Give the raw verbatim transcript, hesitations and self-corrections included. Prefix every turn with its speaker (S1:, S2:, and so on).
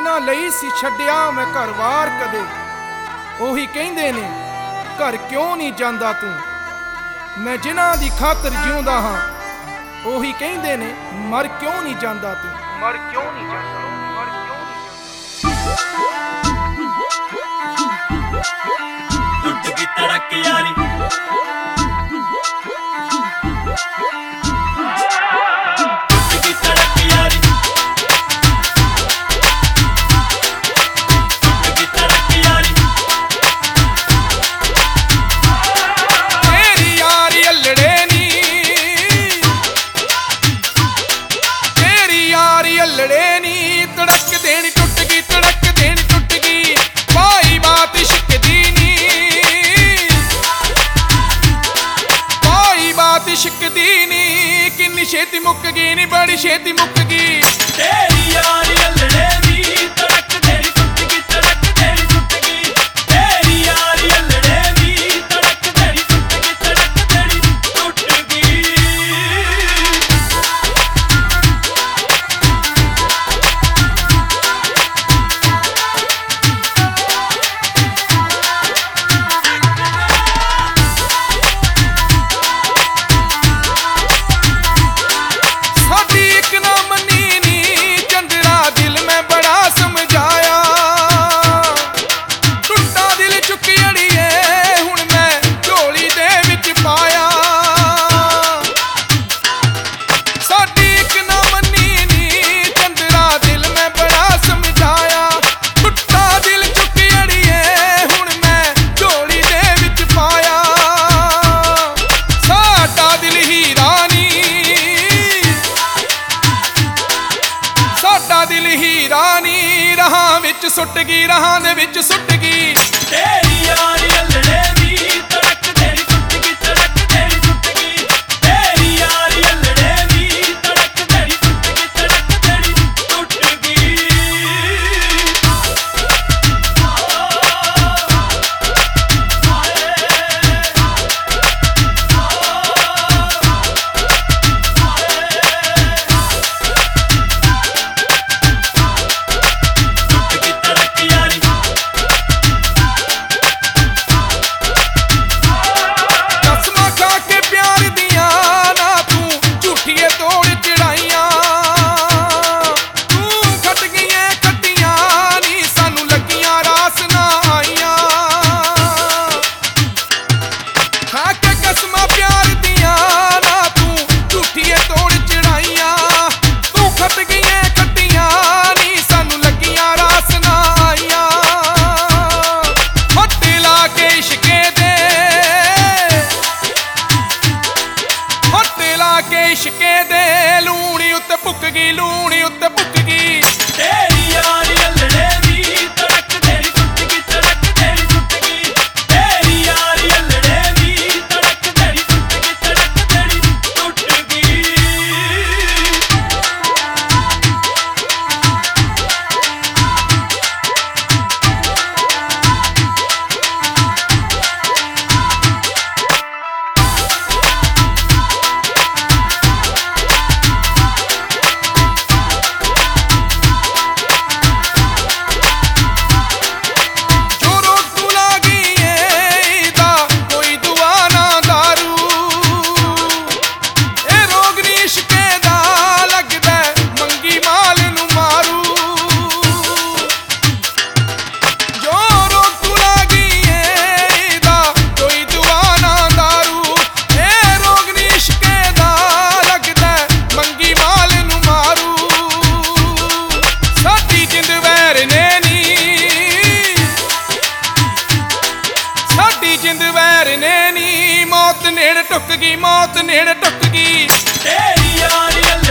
S1: ਜਿਨ੍ਹਾਂ ਲਈ ਸੀ ਛੱਡਿਆ ਮੈਂ ਘਰ-ਵਾਰ ਕਦੇ, ਉਹੀ ਕਹਿੰਦੇ ਨੇ ਘਰ ਕਿਉਂ ਨਹੀਂ ਜਾਂਦਾ ਤੂੰ। ਮੈਂ ਜਿਨ੍ਹਾਂ ਦੀ ਖਾਤਰ ਜਿਉਂਦਾ ਹਾਂ, ਉਹੀ ਕਹਿੰਦੇ ਨੇ ਮਰ ਕਿਉਂ ਨਹੀਂ ਜਾਂਦਾ ਤੂੰ। ਮਰ ਕਿਉਂ ਨਹੀਂ ਜਾਂਦਾ, ਮਰ ਕਿਉਂ ਨਹੀਂ ਜਾਂਦਾ।
S2: ਟੁੱਟ ਗਈ ਤੜਕ ਯਾਰੀ,
S1: ਲੜੇ ਨੀ ਤੜਕ ਦੇਣੀ ਟੁੱਟ ਗਈ, ਤੜਕ ਦੇਣੀ ਟੁੱਟ ਗਈ, ਭਾਈ ਬਾਤ ਇਸ਼ਕਦੀ ਨੀ, ਭਾਈ ਬਾਤ ਇਸ਼ਕਦੀ ਨੀ, ਕਿੰਨੀ ਛੇਤੀ ਮੁੱਕ ਗਈ ਨੀ, ਬੜੀ ਛੇਤੀ ਮੁੱਕ ਗਈ।
S2: ਤੇਰੀ ਯਾਰੀ ਲੜੇ ਨੀ ਤੜਕ ਦੇਣੀ ਟੁੱਟ ਗਈ, ਤੜਕ ਦੇਣੀ ਟੁੱਟ ਗਈ, ਤੇਰੀ ਯਾਰੀ ਲੜੇ ਨੀ ਤੜਕ ਦੇਣੀ ਟੁੱਟ ਗਈ, ਤੜਕ ਦੇਣੀ ਟੁੱਟ ਗਈ। ਦਿਲ ਹੀਰਾ ਨੀ ਰਹਾਂ ਵਿੱਚ ਸੁੱਟ ਗਈ, ਰਹਾਂ ਦੇ ਵਿੱਚ ਸੁੱਟ ਗਈ। ਤੇਰੀ ਯਾਰੀ ਲੜੇ ਨੀ ਤੜਕ ਦੇਣੀ ਟੁੱਟ ਗਈ, ਤੜਕ ਦੇਣੀ ਟੁੱਟ ਗਈ, ਤੇਰੀ ਯਾਰੀ ਲੜੇ ਨੀ ਤੜਕ ਦੇਣੀ ਟੁੱਟ ਗਈ, ਤੜਕ ਦੇਣੀ ਟੁੱਟ ਗਈ। ਇਸ਼ਕੇ ਦੇ ਲੂਣੀ ਉੱਤੇ ਭੁੱਕ ਗਈ, ਲੂਣੀ ਉੱਤੇ ਭੁੱਕ ਗਈ। ਤੇਰੀ ਯਾਰੀ ਲੜੇ ਨੀ ਤੜਕ ਦੇਣੀ ਟੁੱਟ ਗਈ, ਤੜਕ ਦੇਣੀ ਟੁੱਟ ਗਈ, ਤੇਰੀ ਯਾਰੀ ਲੜੇ ਨੀ ਤੜਕ ਦੇਣੀ ਟੁੱਟ ਗਈ, ਤੜਕ ਦੇਣੀ ਟੁੱਟ ਗਈ। ਜਿੰਦ ਵੈਰ ਨੇ ਨੀ ਮੌਤ ਨੇੜੇ ਟੁੱਕ ਗਈ, ਮੌਤ ਨੇੜੇ ਟੁੱਕ ਗਈ।
S1: ਤੇਰੀ ਯਾਰੀ